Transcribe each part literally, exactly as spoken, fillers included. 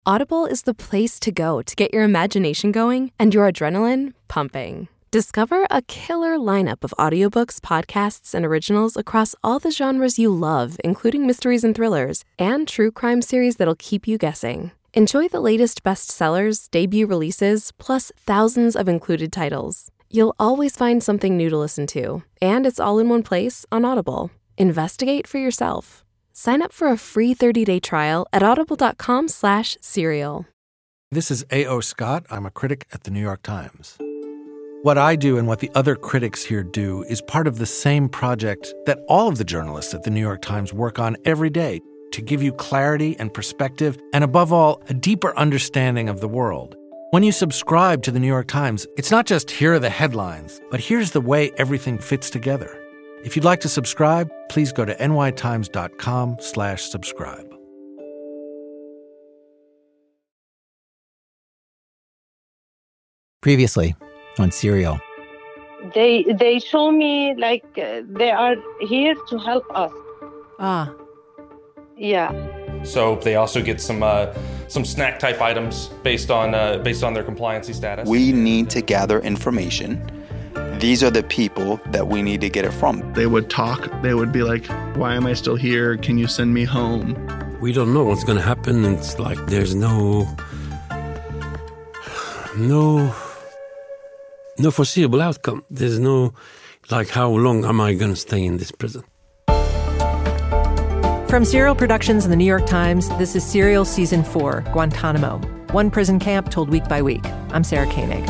Audible is the place to go to get your imagination going and your adrenaline pumping. Discover a killer lineup of audiobooks, podcasts, and originals across all the genres you love, including mysteries and thrillers, and true crime series that'll keep you guessing. Enjoy the latest bestsellers, debut releases, plus thousands of included titles. You'll always find something new to listen to, and it's all in one place on Audible. Investigate for yourself. Sign up for a free thirty-day trial at audible.com slash serial. This is A O. Scott. I'm a critic at the New York Times. What I do and what the other critics here do is part of the same project that all of the journalists at the New York Times work on every day to give you clarity and perspective and, above all, a deeper understanding of the world. When you subscribe to the New York Times, it's not just here are the headlines, but here's the way everything fits together. If you'd like to subscribe, please go to nytimes.com slash subscribe. Previously on Serial. They they show me like uh, they are here to help us. Ah. Yeah. So they also get some uh, some snack type items based on uh, based on their compliancy status. We need to gather information. These are the people that we need to get it from. They would talk. They would be like, why am I still here? Can you send me home? We don't know what's going to happen. It's like there's no, no, no foreseeable outcome. There's no, like, how long am I going to stay in this prison? From Serial Productions and the New York Times, this is Serial Season four, Guantanamo. One prison camp told week by week. I'm Sarah Koenig.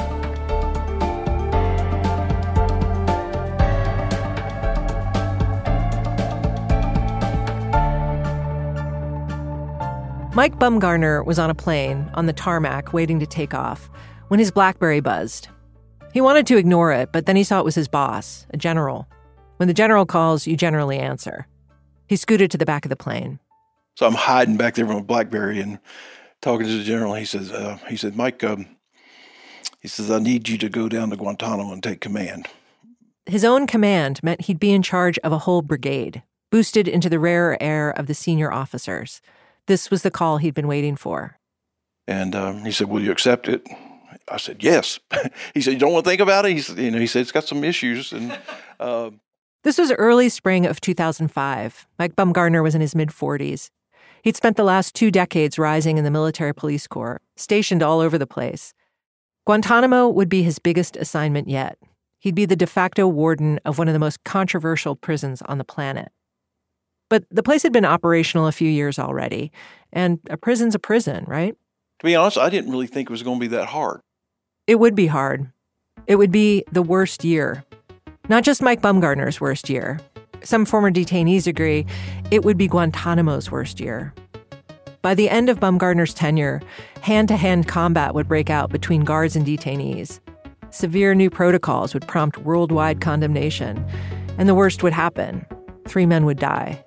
Mike Bumgarner was on a plane on the tarmac waiting to take off when his BlackBerry buzzed. He wanted to ignore it, but then he saw it was his boss, a general. When the general calls, you generally answer. He scooted to the back of the plane. So I'm hiding back there from a BlackBerry and talking to the general. He says, uh, he said, Mike, um, he says, I need you to go down to Guantanamo and take command. His own command meant he'd be in charge of a whole brigade, boosted into the rarer air of the senior officers. This was the call he'd been waiting for. And um, he said, will you accept it? I said, yes. He said, you don't want to think about it? He said, you know, he said, it's got some issues. And uh, This was early spring of two thousand five. Mike Bumgarner was in his mid-forties. He'd spent the last two decades rising in the military police corps, stationed all over the place. Guantanamo would be his biggest assignment yet. He'd be the de facto warden of one of the most controversial prisons on the planet. But the place had been operational a few years already, and a prison's a prison, right? To be honest, I didn't really think it was going to be that hard. It would be hard. It would be the worst year. Not just Mike Bumgarner's worst year. Some former detainees agree it would be Guantanamo's worst year. By the end of Bumgarner's tenure, hand-to-hand combat would break out between guards and detainees. Severe new protocols would prompt worldwide condemnation, and the worst would happen. Three men would die.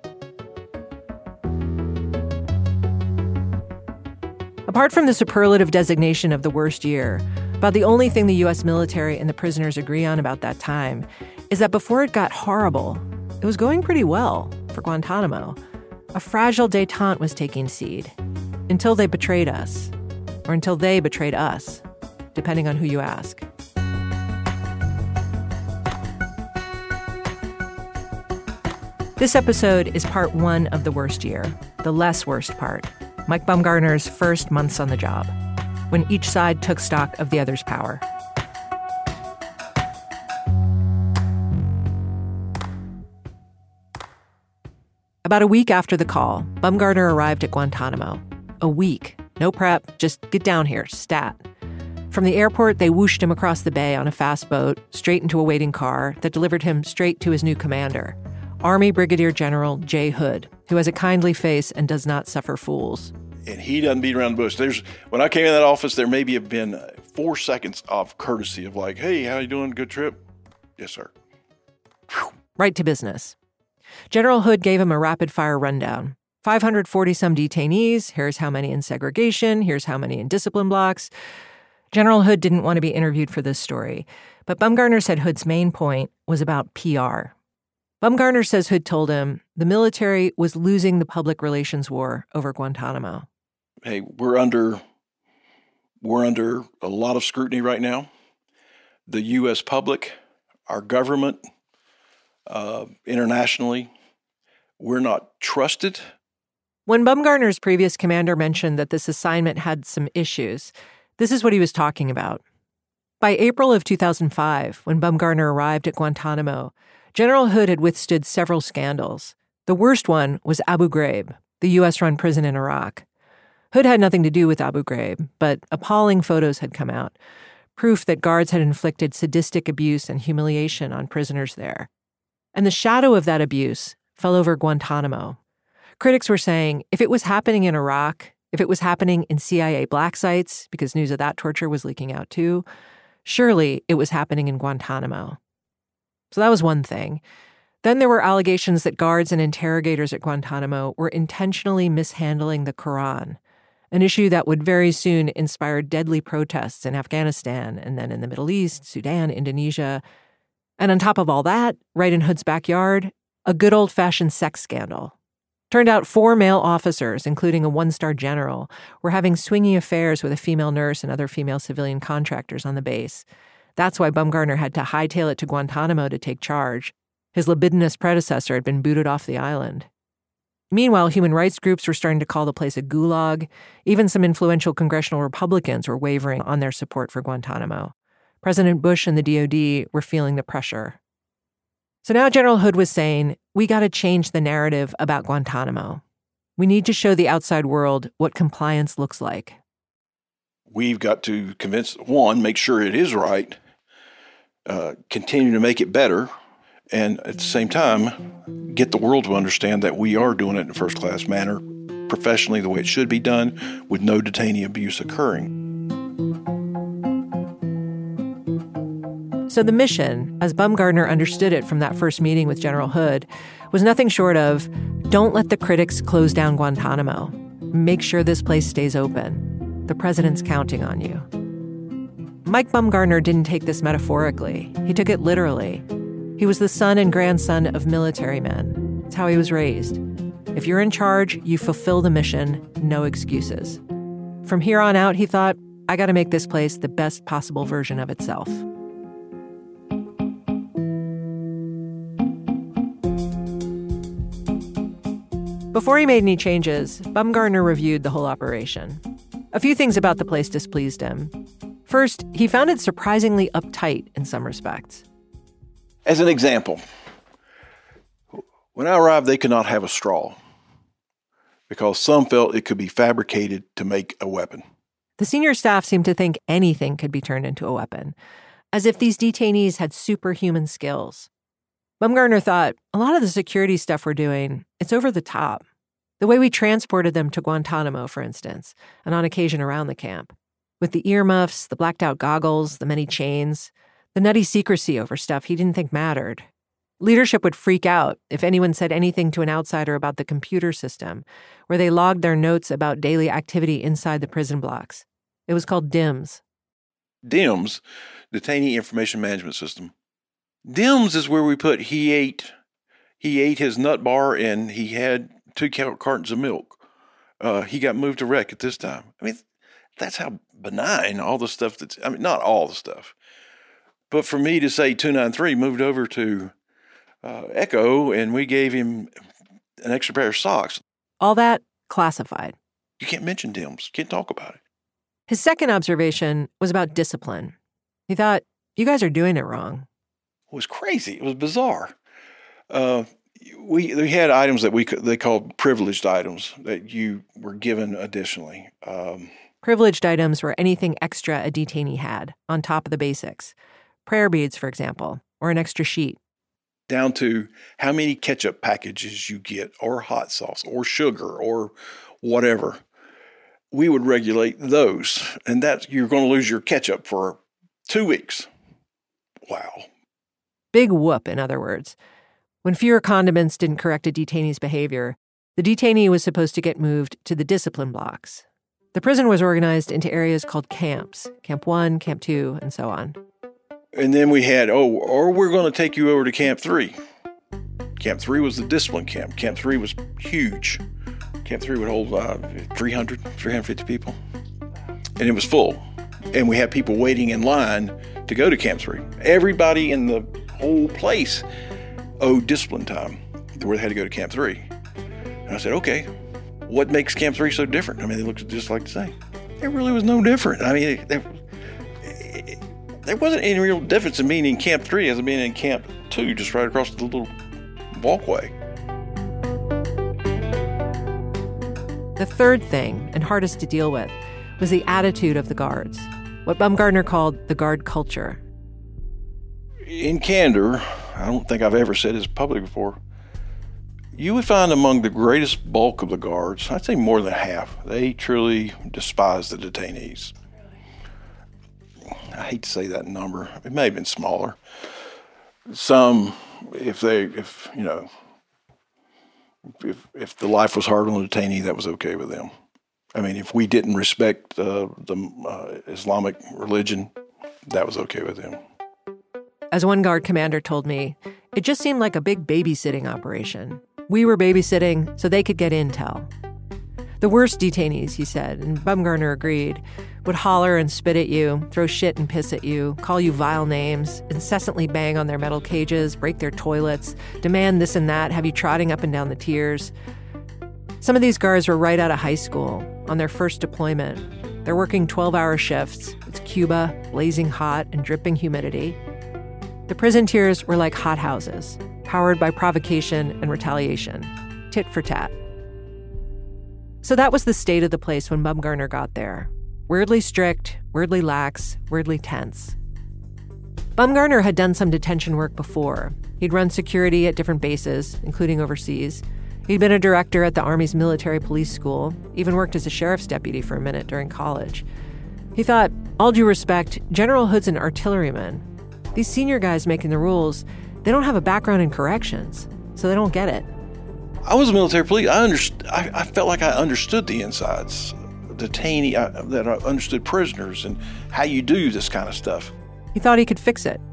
Apart from the superlative designation of the worst year, about the only thing the U S military and the prisoners agree on about that time is that before it got horrible, it was going pretty well for Guantanamo. A fragile détente was taking seed until they betrayed us, or until they betrayed us, depending on who you ask. This episode is part one of the worst year, the less worst part, Mike Bumgarner's first months on the job, when each side took stock of the other's power. About a week after the call, Bumgarner arrived at Guantanamo. A week. No prep, just get down here, stat. From the airport, they whooshed him across the bay on a fast boat, straight into a waiting car that delivered him straight to his new commander, Army Brigadier General Jay Hood, who has a kindly face and does not suffer fools. And he doesn't beat around the bush. There's, when I came in that office, there maybe have been four seconds of courtesy of like, hey, how you doing? Good trip? Yes, sir. Whew. Right to business. General Hood gave him a rapid-fire rundown. five hundred forty some detainees, here's how many in segregation, here's how many in discipline blocks. General Hood didn't want to be interviewed for this story, but Bumgarner said Hood's main point was about P R. Bumgarner says Hood told him the military was losing the public relations war over Guantanamo. hey, we're under we're under a lot of scrutiny right now. The U S public, our government, uh, internationally, we're not trusted. When Bumgarner's previous commander mentioned that this assignment had some issues, this is what he was talking about. By April of two thousand five, when Bumgarner arrived at Guantanamo, General Hood had withstood several scandals. The worst one was Abu Ghraib, the U S-run prison in Iraq. Hood had nothing to do with Abu Ghraib, but appalling photos had come out, proof that guards had inflicted sadistic abuse and humiliation on prisoners there. And the shadow of that abuse fell over Guantanamo. Critics were saying if it was happening in Iraq, if it was happening in C I A black sites, because news of that torture was leaking out too, surely it was happening in Guantanamo. So that was one thing. Then there were allegations that guards and interrogators at Guantanamo were intentionally mishandling the Quran, an issue that would very soon inspire deadly protests in Afghanistan and then in the Middle East, Sudan, Indonesia. And on top of all that, right in Hood's backyard, a good old-fashioned sex scandal. Turned out four male officers, including a one-star general, were having swingy affairs with a female nurse and other female civilian contractors on the base. That's why Bumgarner had to hightail it to Guantanamo to take charge. His libidinous predecessor had been booted off the island. Meanwhile, human rights groups were starting to call the place a gulag. Even some influential congressional Republicans were wavering on their support for Guantanamo. President Bush and the D O D were feeling the pressure. So now General Hood was saying, we got to change the narrative about Guantanamo. We need to show the outside world what compliance looks like. We've got to convince, one, make sure it is right, uh, continue to make it better, and at the same time, get the world to understand that we are doing it in a first-class manner, professionally the way it should be done, with no detainee abuse occurring. So the mission, as Bumgarner understood it from that first meeting with General Hood, was nothing short of, don't let the critics close down Guantanamo. Make sure this place stays open. The president's counting on you. Mike Bumgarner didn't take this metaphorically. He took it literally. He was the son and grandson of military men. It's how he was raised. If you're in charge, you fulfill the mission, no excuses. From here on out, he thought, I got to make this place the best possible version of itself. Before he made any changes, Bumgarner reviewed the whole operation. A few things about the place displeased him. First, he found it surprisingly uptight in some respects. As an example, when I arrived, they could not have a straw because some felt it could be fabricated to make a weapon. The senior staff seemed to think anything could be turned into a weapon, as if these detainees had superhuman skills. Bumgarner thought, a lot of the security stuff we're doing, it's over the top. The way we transported them to Guantanamo, for instance, and on occasion around the camp. With the earmuffs, the blacked-out goggles, the many chains, the nutty secrecy over stuff he didn't think mattered. Leadership would freak out if anyone said anything to an outsider about the computer system, where they logged their notes about daily activity inside the prison blocks. It was called D I M S. D I M S, Detainee Information Management System. D I M S is where we put he ate he ate his nut bar and he had two cartons of milk. Uh, he got moved to rec at this time. I mean, that's how benign all the stuff that's, I mean, not all the stuff. But for me to say two ninety-three moved over to uh, Echo and we gave him an extra pair of socks. All that classified. You can't mention D I M S. You can't talk about it. His second observation was about discipline. He thought, you guys are doing it wrong. It was crazy. It was bizarre. Uh, we we had items that we they called privileged items that you were given additionally. Um, privileged items were anything extra a detainee had on top of the basics. Prayer beads, for example, or an extra sheet. Down to how many ketchup packages you get, or hot sauce, or sugar, or whatever. We would regulate those, and that you're going to lose your ketchup for two weeks. Wow. Big whoop, in other words. When fewer condiments didn't correct a detainee's behavior, the detainee was supposed to get moved to the discipline blocks. The prison was organized into areas called camps, Camp One, Camp Two, and so on. And then we had, oh, or we're going to take you over to Camp Three. Camp Three was the discipline camp. Camp Three was huge. Camp three would hold uh, three hundred, three hundred fifty people. And it was full. And we had people waiting in line to go to Camp three. Everybody in the whole place owed discipline time where they had to go to Camp three. And I said, okay, what makes Camp three so different? I mean, they looked just like the same. There really was no different. I mean, there, there wasn't any real difference in being in Camp three as in being in Camp two, just right across the little walkway. The third thing, and hardest to deal with, was the attitude of the guards, what Bumgarner called the guard culture. In candor, I don't think I've ever said this publicly before, you would find among the greatest bulk of the guards, I'd say more than half, they truly despise the detainees. I hate to say that number. It may have been smaller. Some, if they, if, you know, if if the life was hard on a detainee, that was okay with them. I mean, if we didn't respect uh, the uh, Islamic religion, that was okay with them. As one guard commander told me, it just seemed like a big babysitting operation. We were babysitting so they could get intel. The worst detainees, he said, and Bumgarner agreed, would holler and spit at you, throw shit and piss at you, call you vile names, incessantly bang on their metal cages, break their toilets, demand this and that, have you trotting up and down the tiers. Some of these guards were right out of high school, on their first deployment. They're working twelve-hour shifts. It's Cuba, blazing hot and dripping humidity. The prison tiers were like hothouses, powered by provocation and retaliation, tit for tat. So that was the state of the place when Bumgarner got there. Weirdly strict, weirdly lax, weirdly tense. Bumgarner had done some detention work before. He'd run security at different bases, including overseas. He'd been a director at the Army's military police school, even worked as a sheriff's deputy for a minute during college. He thought, all due respect, General Hood's an artilleryman. These senior guys making the rules, they don't have a background in corrections, so they don't get it. I was a military police. I, underst- I, I felt like I understood the insides, detainee, I, that I understood prisoners and how you do this kind of stuff. He thought he could fix it.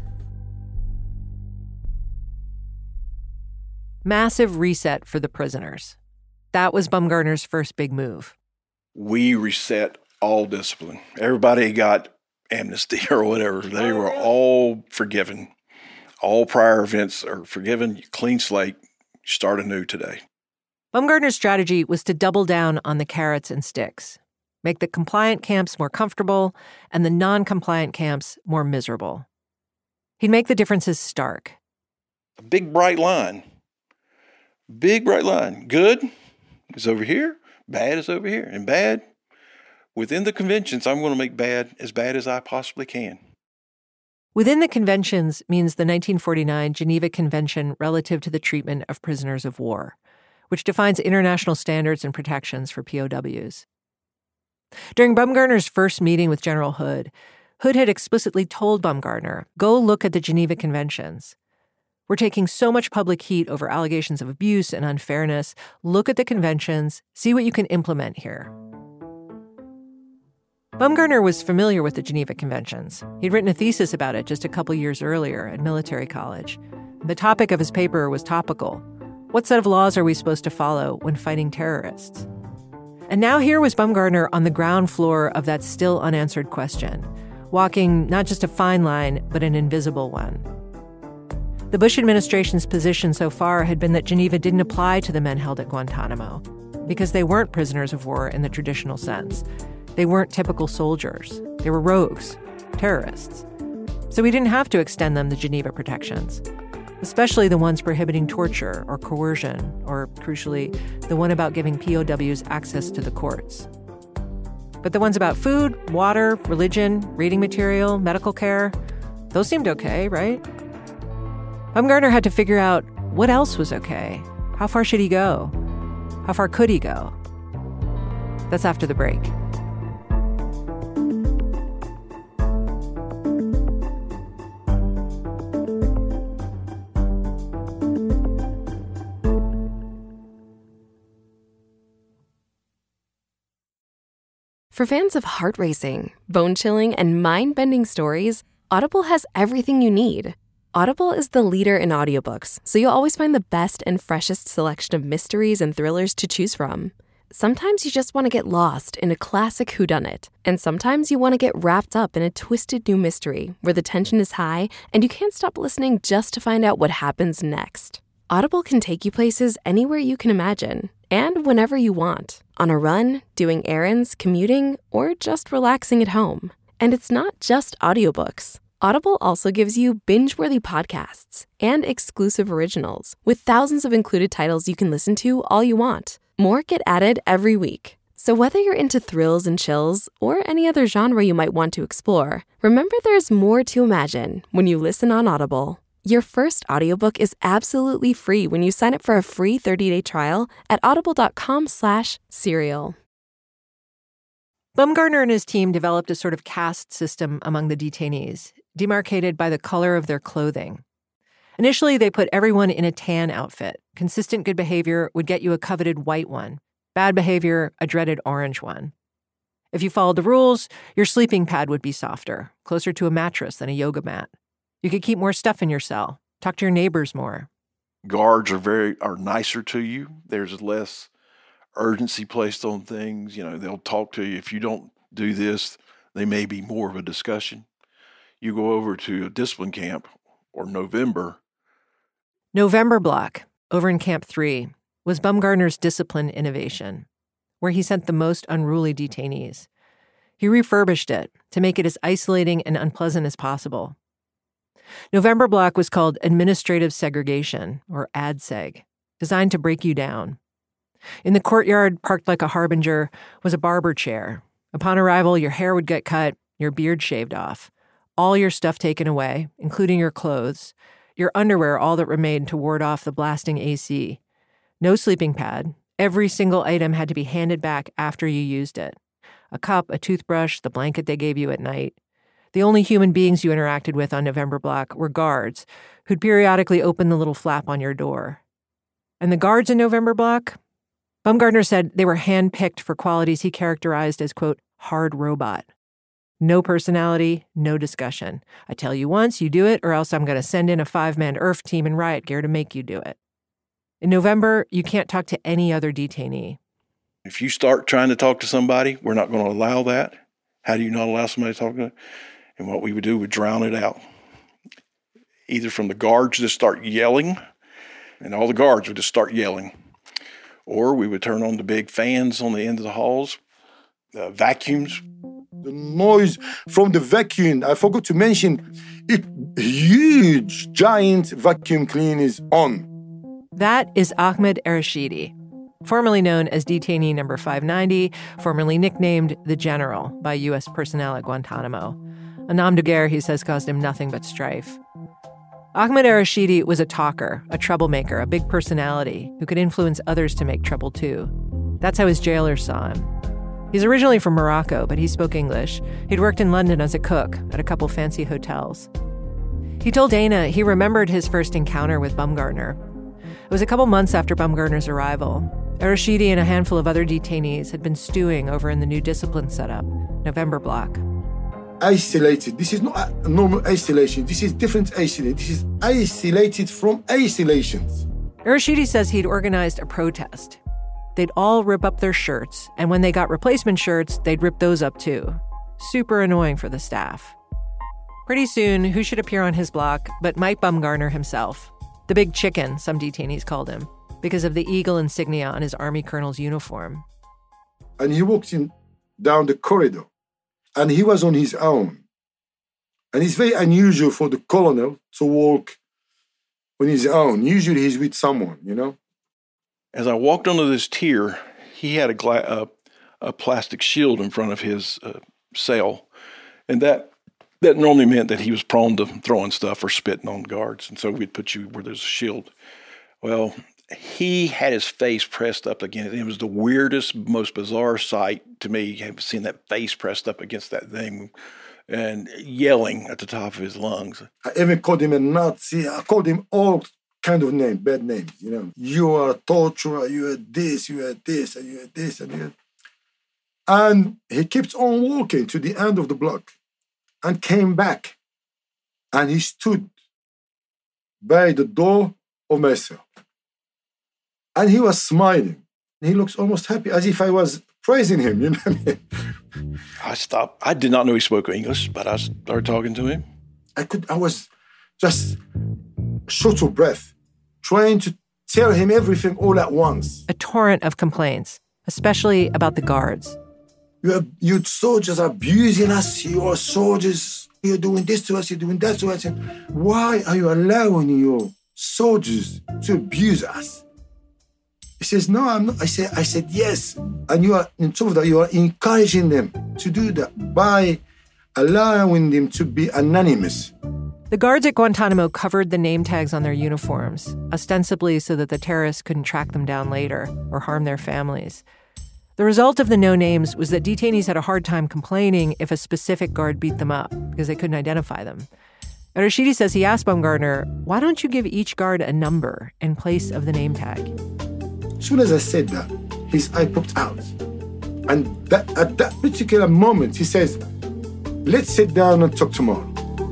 Massive reset for the prisoners. That was Bumgarner's first big move. We reset all discipline. Everybody got amnesty or whatever. They were all forgiven. All prior events are forgiven. Clean slate. Start anew today. Bumgarner's strategy was to double down on the carrots and sticks, make the compliant camps more comfortable and the non-compliant camps more miserable. He'd make the differences stark. A big bright line. Big bright line. Good is over here. Bad is over here. And bad, within the conventions, I'm going to make bad as bad as I possibly can. Within the conventions means the nineteen forty-nine Geneva Convention relative to the treatment of prisoners of war, which defines international standards and protections for P O Ws. During Bumgarner's first meeting with General Hood, Hood had explicitly told Bumgarner, go look at the Geneva Conventions. We're taking so much public heat over allegations of abuse and unfairness. Look at the conventions, see what you can implement here. Bumgarner was familiar with the Geneva Conventions. He'd written a thesis about it just a couple years earlier at military college. The topic of his paper was topical. What set of laws are we supposed to follow when fighting terrorists? And now here was Bumgarner on the ground floor of that still unanswered question, walking not just a fine line, but an invisible one. The Bush administration's position so far had been that Geneva didn't apply to the men held at Guantanamo because they weren't prisoners of war in the traditional sense. They weren't typical soldiers. They were rogues, terrorists. So we didn't have to extend them the Geneva protections, especially the ones prohibiting torture or coercion, or, crucially, the one about giving P O Ws access to the courts. But the ones about food, water, religion, reading material, medical care, those seemed okay, right? Bumgarner had to figure out what else was okay. How far should he go? How far could he go? That's after the break. For fans of heart-racing, bone-chilling, and mind-bending stories, Audible has everything you need. Audible is the leader in audiobooks, so you'll always find the best and freshest selection of mysteries and thrillers to choose from. Sometimes you just want to get lost in a classic whodunit, and sometimes you want to get wrapped up in a twisted new mystery where the tension is high and you can't stop listening just to find out what happens next. Audible can take you places anywhere you can imagine, and whenever you want, on a run, doing errands, commuting, or just relaxing at home. And it's not just audiobooks. Audible also gives you binge-worthy podcasts and exclusive originals with thousands of included titles you can listen to all you want. More get added every week. So whether you're into thrills and chills or any other genre you might want to explore, remember there's more to imagine when you listen on Audible. Your first audiobook is absolutely free when you sign up for a free thirty-day trial at audible.com slash serial. Bumgarner and his team developed a sort of caste system among the detainees, demarcated by the color of their clothing. Initially, they put everyone in a tan outfit. Consistent good behavior would get you a coveted white one. Bad behavior, a dreaded orange one. If you followed the rules, your sleeping pad would be softer, closer to a mattress than a yoga mat. You could keep more stuff in your cell, talk to your neighbors more. Guards are very are nicer to you. There's less urgency placed on things. You know, they'll talk to you. If you don't do this, they may be more of a discussion. You go over to a discipline camp or November. November Block, over in Camp three, was Bumgarner's discipline innovation, where he sent the most unruly detainees. He refurbished it to make it as isolating and unpleasant as possible. November Block was called Administrative Segregation, or ADSEG, designed to break you down. In the courtyard, parked like a harbinger, was a barber chair. Upon arrival, your hair would get cut, your beard shaved off, all your stuff taken away, including your clothes, your underwear all that remained to ward off the blasting A C. No sleeping pad. Every single item had to be handed back after you used it. A cup, a toothbrush, the blanket they gave you at night. The only human beings you interacted with on November Block were guards, who'd periodically open the little flap on your door. And the guards in November Block? Bumgarner said they were hand-picked for qualities he characterized as, quote, hard robot. No personality, no discussion. I tell you once, you do it, or else I'm going to send in a five-man I R F team in riot gear to make you do it. In November, you can't talk to any other detainee. If you start trying to talk to somebody, we're not going to allow that. How do you not allow somebody to talk to them? And what we would do, would drown it out. Either from the guards just start yelling, and all the guards would just start yelling. Or we would turn on the big fans on the end of the halls, uh, vacuums. The noise from the vacuum, I forgot to mention, it huge, giant vacuum cleaner is on. That is Ahmed Arashidi, formerly known as detainee number five ninety, formerly nicknamed the General by U S personnel at Guantanamo. A nom de guerre he says caused him nothing but strife. Ahmed Arashidi was a talker, a troublemaker, a big personality who could influence others to make trouble too. That's how his jailers saw him. He's originally from Morocco, but he spoke English. He'd worked in London as a cook at a couple fancy hotels. He told Dana he remembered his first encounter with Bumgarner. It was a couple months after Bumgarner's arrival. Arashidi and a handful of other detainees had been stewing over in the new discipline setup, November Block. Isolated. This is not a normal isolation. This is different isolation. This is isolated from isolations. Arashidi says he'd organized a protest. They'd all rip up their shirts, and when they got replacement shirts, they'd rip those up too. Super annoying for the staff. Pretty soon, who should appear on his block but Mike Bumgarner himself? The big chicken, some detainees called him, because of the eagle insignia on his army colonel's uniform. And he walked in down the corridor, and he was on his own. And it's very unusual for the colonel to walk on his own. Usually he's with someone, you know? As I walked onto this tier, he had a, gla- uh, a plastic shield in front of his uh, cell. And that that normally meant that he was prone to throwing stuff or spitting on guards. And so we'd put you where there's a shield. Well, he had his face pressed up against it. It was the weirdest, most bizarre sight to me, seeing that face pressed up against that thing and yelling at the top of his lungs. I even called him a Nazi. I called him all kind of names, bad names, you know. You are a torturer, you are this, you are this, and you are this, and you are... And he kept on walking to the end of the block and came back. And he stood by the door of my cell. And he was smiling. He looks almost happy, as if I was praising him, you know what I mean? I stopped. I did not know he spoke English, but I started talking to him. I could. I was just short of breath, trying to tell him everything all at once. A torrent of complaints, especially about the guards. You, you soldiers are abusing us. You are soldiers. You're doing this to us. You're doing that to us. And why are you allowing your soldiers to abuse us? He says, no, I'm not. I said, I said, yes. And you are, in truth, that you are encouraging them to do that by allowing them to be anonymous. The guards at Guantanamo covered the name tags on their uniforms, ostensibly so that the terrorists couldn't track them down later or harm their families. The result of the no names was that detainees had a hard time complaining if a specific guard beat them up because they couldn't identify them. El-Rashidi says he asked Baumgartner, why don't you give each guard a number in place of the name tag? As soon as I said that, his eye popped out. And that, at that particular moment, he says, let's sit down and talk tomorrow.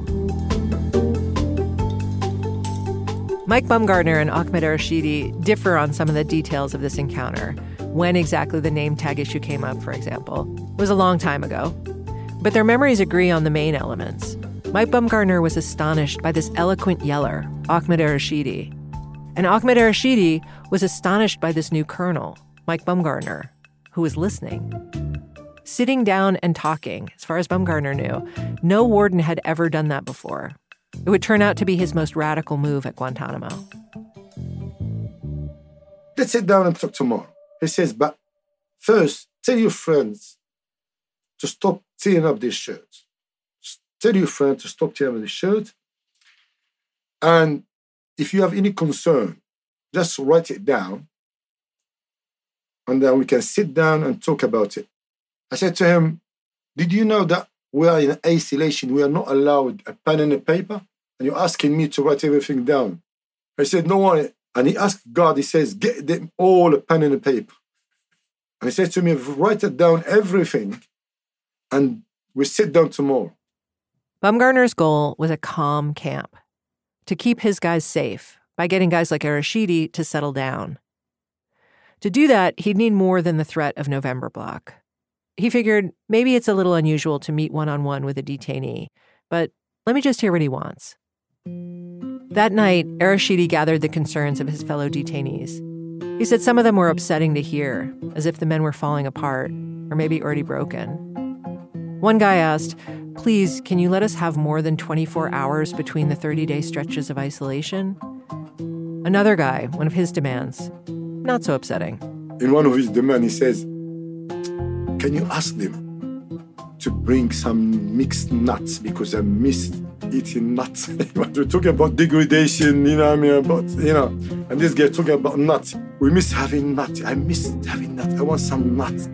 Mike Baumgartner and Ahmed El-Rashidi differ on some of the details of this encounter. When exactly the name tag issue came up, for example. It was a long time ago. But their memories agree on the main elements. Mike Baumgartner was astonished by this eloquent yeller, Ahmed El-Rashidi. And Ahmed El-Rashidi was astonished by this new colonel, Mike Baumgartner, who was listening. Sitting down and talking, as far as Baumgartner knew, no warden had ever done that before. It would turn out to be his most radical move at Guantanamo. Let's sit down and talk tomorrow. He says, but first, tell your friends to stop tearing up this shirt. Tell your friend to stop tearing up this shirt. And if you have any concern, just write it down. And then we can sit down and talk about it. I said to him, did you know that we are in isolation? We are not allowed a pen and a paper? And you're asking me to write everything down. I said, no worry. And he asked God, he says, get them all a pen and a paper. And he said to me, write it down, everything, and we sit down tomorrow. Baumgartner's goal was a calm camp, to keep his guys safe by getting guys like El-Rashidi to settle down. To do that, he'd need more than the threat of November block. He figured maybe it's a little unusual to meet one-on-one with a detainee, but let me just hear what he wants. That night, El-Rashidi gathered the concerns of his fellow detainees. He said some of them were upsetting to hear, as if the men were falling apart, or maybe already broken. One guy asked, please, can you let us have more than twenty-four hours between the thirty-day stretches of isolation? Another guy, one of his demands, not so upsetting. In one of his demands, he says, can you ask them to bring some mixed nuts, because I missed eating nuts. We're talking about degradation, you know what I mean, about, you know, and this guy talking about nuts. We miss having nuts. I miss having nuts. I want some nuts.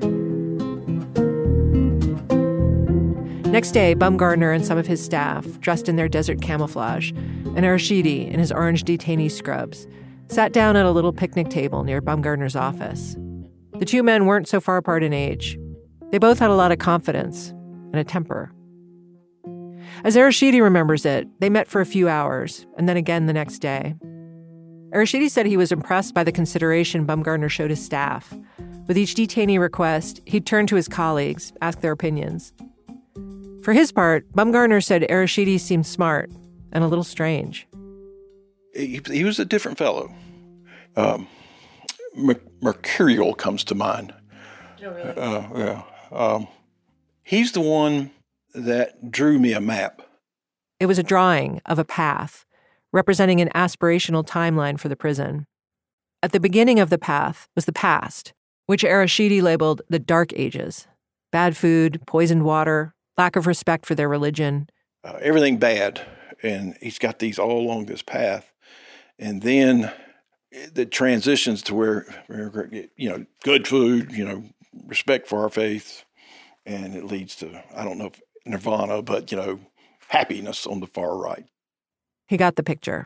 Next day, Baumgartner and some of his staff, dressed in their desert camouflage, and El-Rashidi in his orange detainee scrubs, sat down at a little picnic table near Baumgartner's office. The two men weren't so far apart in age. They both had a lot of confidence and a temper. As El-Rashidi remembers it, they met for a few hours, and then again the next day. El-Rashidi said he was impressed by the consideration Baumgartner showed his staff. With each detainee request, he'd turn to his colleagues, ask their opinions. For his part, Baumgartner said El-Rashidi seemed smart and a little strange. He, he was a different fellow. Um, Mercurial comes to mind. Oh, really? Uh, yeah. Um, he's the one that drew me a map. It was a drawing of a path, representing an aspirational timeline for the prison. At the beginning of the path was the past, which El-Rashidi labeled the Dark Ages. Bad food, poisoned water, lack of respect for their religion. Uh, everything bad. And he's got these all along this path. And then the transitions to where, you know, good food, you know, respect for our faith. And it leads to, I don't know if nirvana, but, you know, happiness on the far right. He got the picture.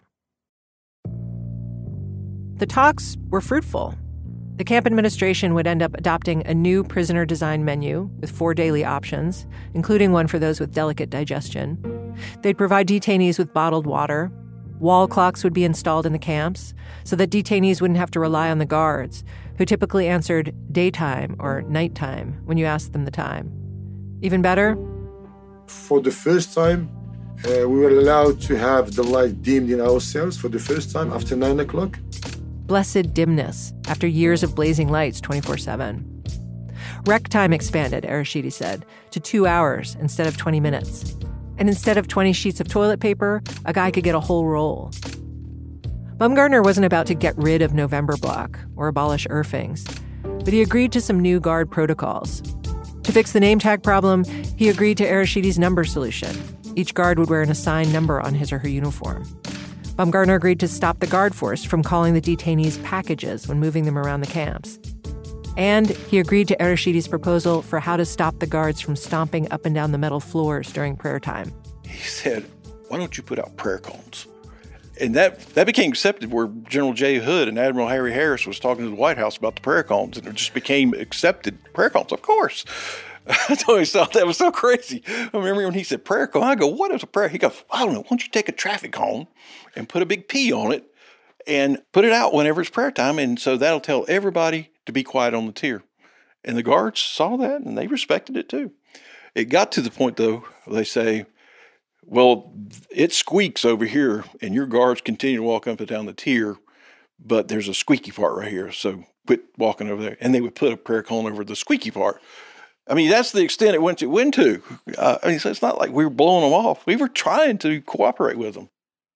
The talks were fruitful. The camp administration would end up adopting a new prisoner design menu with four daily options, including one for those with delicate digestion. They'd provide detainees with bottled water, Wall clocks would be installed in the camps so that detainees wouldn't have to rely on the guards, who typically answered daytime or nighttime when you asked them the time. Even better? For the first time, uh, we were allowed to have the light dimmed in our cells for the first time after nine o'clock. Blessed dimness after years of blazing lights twenty-four seven. Rec time expanded, Arashidi said, to two hours instead of twenty minutes. And instead of twenty sheets of toilet paper, a guy could get a whole roll. Bumgarner wasn't about to get rid of November Block or abolish Irving's, but he agreed to some new guard protocols. To fix the name tag problem, he agreed to Arashidi's number solution. Each guard would wear an assigned number on his or her uniform. Bumgarner agreed to stop the guard force from calling the detainees packages when moving them around the camps. And he agreed to Arashidi's proposal for how to stop the guards from stomping up and down the metal floors during prayer time. He said, why don't you put out prayer cones? And that, that became accepted where General J. Hood and Admiral Harry Harris was talking to the White House about the prayer cones, and it just became accepted prayer cones, of course. I always thought that was so crazy. I remember when he said prayer cone, I go, what is a prayer? He goes, I don't know, why don't you take a traffic cone and put a big P on it and put it out whenever it's prayer time, and so that'll tell everybody to be quiet on the tier. And the guards saw that, and they respected it too. It got to the point, though, they say, well, it squeaks over here, and your guards continue to walk up and down the tier, but there's a squeaky part right here, so quit walking over there. And they would put a prayer cone over the squeaky part. I mean, that's the extent it went to. Went to. Uh, I mean, so it's not like we were blowing them off. We were trying to cooperate with them.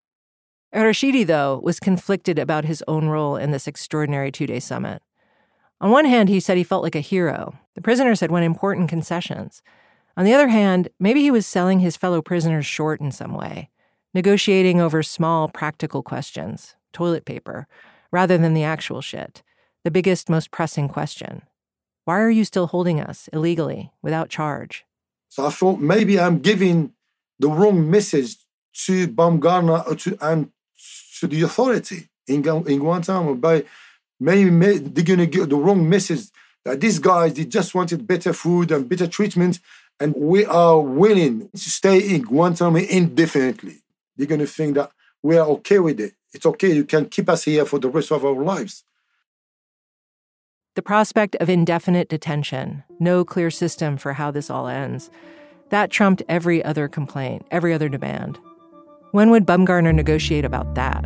Arashidi, though, was conflicted about his own role in this extraordinary two-day summit. On one hand, he said he felt like a hero. The prisoners had won important concessions. On the other hand, maybe he was selling his fellow prisoners short in some way, negotiating over small, practical questions, toilet paper, rather than the actual shit, the biggest, most pressing question. Why are you still holding us illegally, without charge? So I thought maybe I'm giving the wrong message to Bumgarner or to, and to the authority in, in Guantanamo by maybe they're going to give the wrong message that these guys, they just wanted better food and better treatment, and we are willing to stay in Guantanamo indefinitely. They're going to think that we are okay with it. It's okay, you can keep us here for the rest of our lives. The prospect of indefinite detention, no clear system for how this all ends, that trumped every other complaint, every other demand. When would Bumgarner negotiate about that?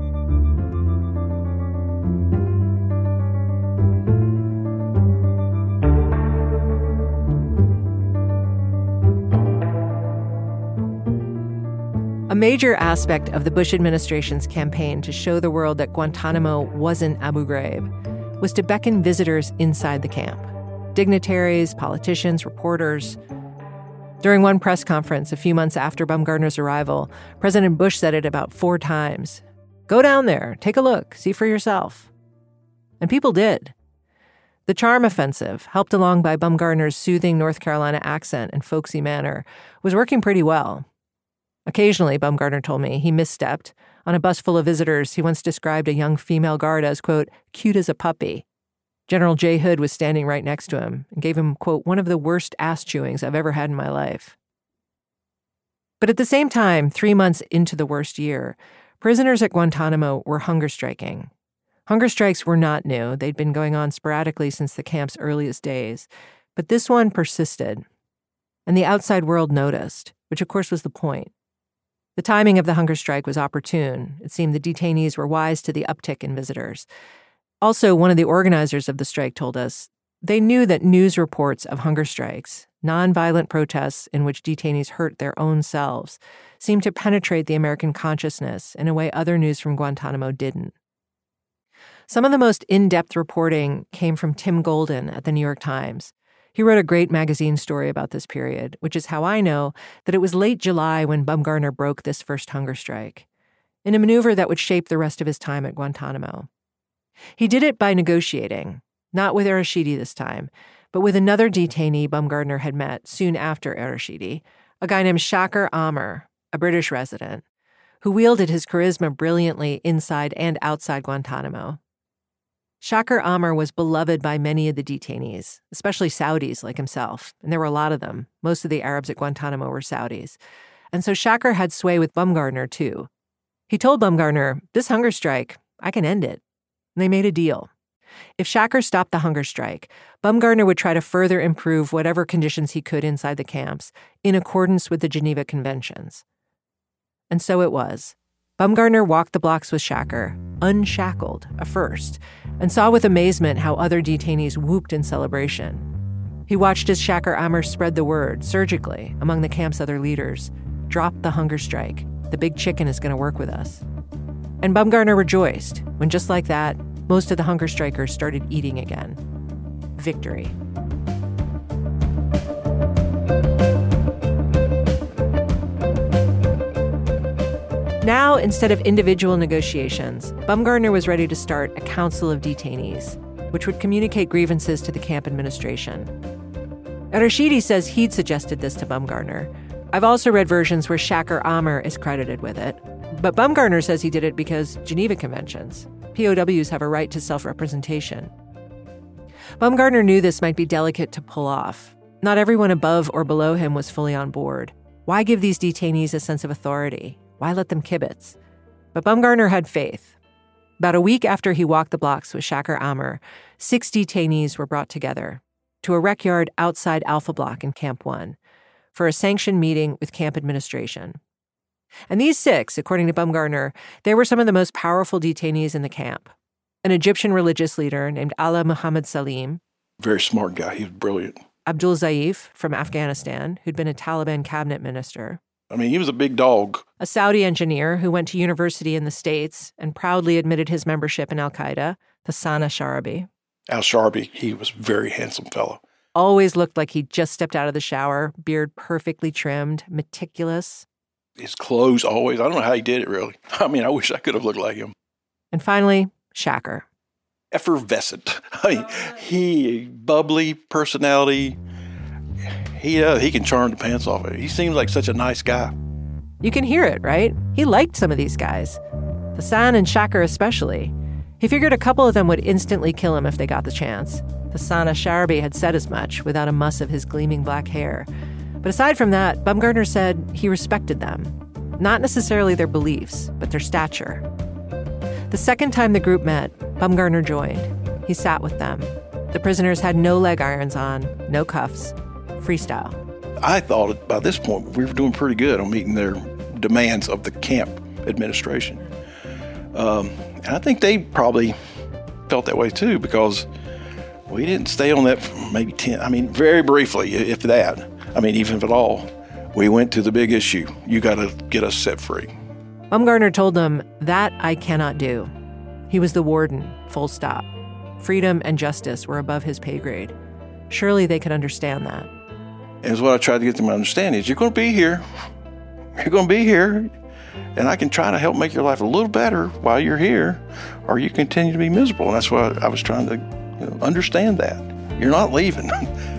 A major aspect of the Bush administration's campaign to show the world that Guantanamo wasn't Abu Ghraib was to beckon visitors inside the camp. Dignitaries, politicians, reporters. During one press conference a few months after Bumgarner's arrival, President Bush said it about four times. Go down there, take a look, see for yourself. And people did. The charm offensive, helped along by Bumgarner's soothing North Carolina accent and folksy manner, was working pretty well. Occasionally, Bumgarner told me, he misstepped. On a bus full of visitors, he once described a young female guard as, quote, cute as a puppy. General J. Hood was standing right next to him and gave him, quote, one of the worst ass chewings I've ever had in my life. But at the same time, three months into the worst year, prisoners at Guantanamo were hunger striking. Hunger strikes were not new. They'd been going on sporadically since the camp's earliest days. But this one persisted. And the outside world noticed, which of course was the point. The timing of the hunger strike was opportune. It seemed the detainees were wise to the uptick in visitors. Also, one of the organizers of the strike told us they knew that news reports of hunger strikes, nonviolent protests in which detainees hurt their own selves, seemed to penetrate the American consciousness in a way other news from Guantanamo didn't. Some of the most in-depth reporting came from Tim Golden at the New York Times. He wrote a great magazine story about this period, which is how I know that it was late July when Bumgarner broke this first hunger strike, in a maneuver that would shape the rest of his time at Guantanamo. He did it by negotiating, not with Arashidi this time, but with another detainee Bumgarner had met soon after Arashidi, a guy named Shaker Amr, a British resident, who wielded his charisma brilliantly inside and outside Guantanamo. Shaker Amr was beloved by many of the detainees, especially Saudis like himself, and there were a lot of them. Most of the Arabs at Guantanamo were Saudis. And so Shaker had sway with Bumgarner, too. He told Bumgarner, this hunger strike, I can end it. And they made a deal. If Shacker stopped the hunger strike, Bumgarner would try to further improve whatever conditions he could inside the camps in accordance with the Geneva Conventions. And so it was. Bumgarner walked the blocks with Shacker, unshackled, a first, and saw with amazement how other detainees whooped in celebration. He watched as Shacker Amr spread the word, surgically, among the camp's other leaders. Drop the hunger strike. The big chicken is going to work with us. And Bumgarner rejoiced when, just like that, most of the hunger strikers started eating again. Victory. Now, instead of individual negotiations, Bumgarner was ready to start a council of detainees, which would communicate grievances to the camp administration. Rashidi says he'd suggested this to Bumgarner. I've also read versions where Shacker Amr is credited with it. But Bumgarner says he did it because Geneva Conventions. P O Ws have a right to self-representation. Bumgarner knew this might be delicate to pull off. Not everyone above or below him was fully on board. Why give these detainees a sense of authority? Why let them kibitz? But Bumgarner had faith. About a week after he walked the blocks with Shacker Amr, six detainees were brought together to a rec yard outside Alpha Block in Camp One for a sanctioned meeting with camp administration. And these six, according to Bumgarner, they were some of the most powerful detainees in the camp. An Egyptian religious leader named Allah Muhammad Salim. Very smart guy. He was brilliant. Abdul Zaif from Afghanistan, who'd been a Taliban cabinet minister. I mean, he was a big dog. A Saudi engineer who went to university in the States and proudly admitted his membership in al-Qaeda, Hassan al-Sharabi. Al-Sharabi, he was a very handsome fellow. Always looked like he'd just stepped out of the shower, beard perfectly trimmed, meticulous. His clothes always, I don't know how he did it, really. I mean, I wish I could have looked like him. And finally, Shacker. Effervescent. I mean, he, bubbly personality. He uh, he can charm the pants off of it. He seems like such a nice guy. You can hear it, right? He liked some of these guys. Hassan and Shacker especially. He figured a couple of them would instantly kill him if they got the chance. Hassan al-Sharabi had said as much without a muss of his gleaming black hair. But aside from that, Bumgarner said he respected them. Not necessarily their beliefs, but their stature. The second time the group met, Bumgarner joined. He sat with them. The prisoners had no leg irons on, no cuffs, freestyle. I thought by this point we were doing pretty good on meeting their demands of the camp administration. Um, and I think they probably felt that way too, because we didn't stay on that for maybe ten, I mean, very briefly, if that. I mean, even if at all, we went to the big issue. You got to get us set free. Bumgarner told them, that I cannot do. He was the warden, full stop. Freedom and justice were above his pay grade. Surely they could understand that. And it's what I tried to get them to understand is you're going to be here. You're going to be here. And I can try to help make your life a little better while you're here, or you continue to be miserable. And that's why I was trying to you know, understand that. You're not leaving.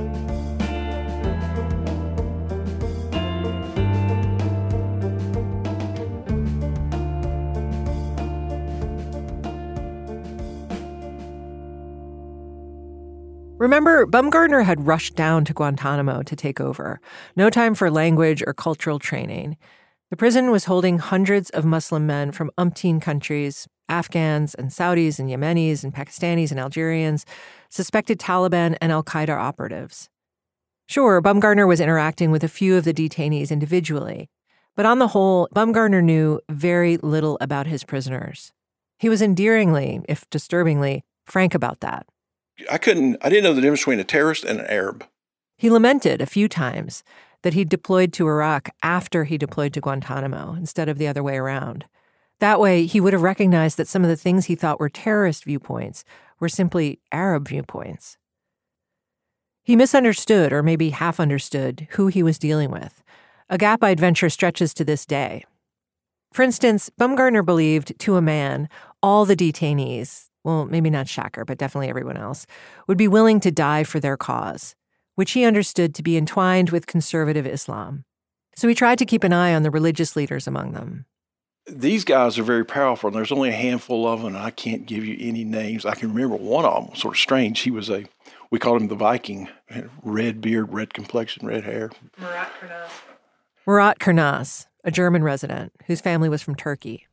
Remember, Bumgarner had rushed down to Guantanamo to take over. No time for language or cultural training. The prison was holding hundreds of Muslim men from umpteen countries, Afghans and Saudis and Yemenis and Pakistanis and Algerians, suspected Taliban and al-Qaeda operatives. Sure, Bumgarner was interacting with a few of the detainees individually, but on the whole, Bumgarner knew very little about his prisoners. He was endearingly, if disturbingly, frank about that. I couldn't, I didn't know the difference between a terrorist and an Arab. He lamented a few times that he deployed to Iraq after he deployed to Guantanamo instead of the other way around. That way, he would have recognized that some of the things he thought were terrorist viewpoints were simply Arab viewpoints. He misunderstood, or maybe half understood, who he was dealing with, a gap I'd venture stretches to this day. For instance, Bumgarner believed, to a man, all the detainees, well, maybe not Shacker, but definitely everyone else, would be willing to die for their cause, which he understood to be entwined with conservative Islam. So he tried to keep an eye on the religious leaders among them. These guys are very powerful, and there's only a handful of them, and I can't give you any names. I can remember one of them was sort of strange. He was a, we called him the Viking, red beard, red complexion, red hair. Murat Kurnaz. Murat Kurnaz, a German resident whose family was from Turkey.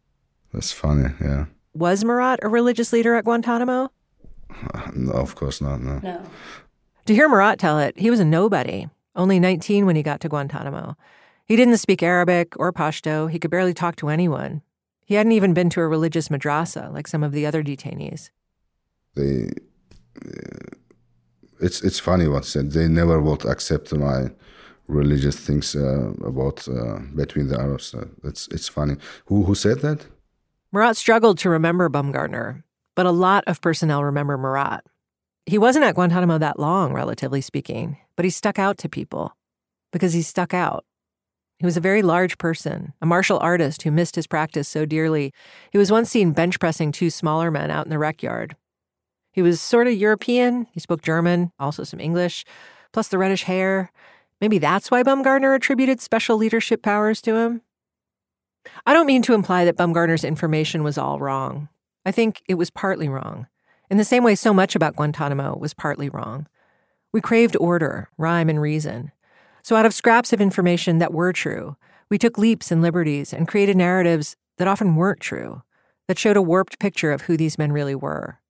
That's funny, yeah. Was Murat a religious leader at Guantanamo? No, of course not, no. No. To hear Murat tell it, he was a nobody, only nineteen when he got to Guantanamo. He didn't speak Arabic or Pashto. He could barely talk to anyone. He hadn't even been to a religious madrasa like some of the other detainees. They, uh, it's it's funny what said. They never would accept my religious things uh, about uh, between the Arabs. Uh, it's it's funny. Who who said that? Murat struggled to remember Baumgartner, but a lot of personnel remember Murat. He wasn't at Guantanamo that long, relatively speaking, but he stuck out to people because he stuck out. He was a very large person, a martial artist who missed his practice so dearly. He was once seen bench pressing two smaller men out in the rec yard. He was sort of European. He spoke German, also some English, plus the reddish hair. Maybe that's why Baumgartner attributed special leadership powers to him. I don't mean to imply that Baumgartner's information was all wrong. I think it was partly wrong. In the same way so much about Guantanamo was partly wrong. We craved order, rhyme, and reason. So out of scraps of information that were true, we took leaps and liberties and created narratives that often weren't true, that showed a warped picture of who these men really were.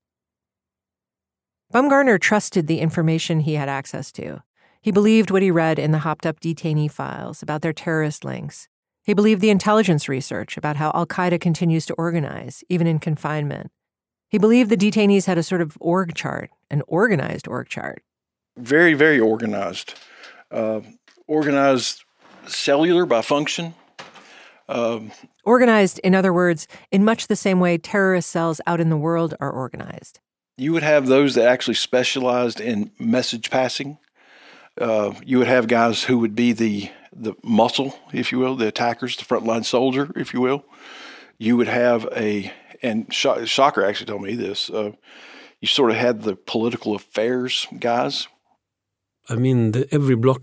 Baumgartner trusted the information he had access to. He believed what he read in the hopped-up detainee files about their terrorist links. He believed the intelligence research about how al-Qaeda continues to organize, even in confinement. He believed the detainees had a sort of org chart, an organized org chart. Very, very organized. Uh, organized cellular by function. Um, organized, in other words, in much the same way terrorist cells out in the world are organized. You would have those that actually specialized in message passing. Uh, you would have guys who would be the the muscle, if you will, the attackers, the frontline soldier, if you will. You would have a, and Shocker actually told me this, uh, you sort of had the political affairs guys. I mean, the, every block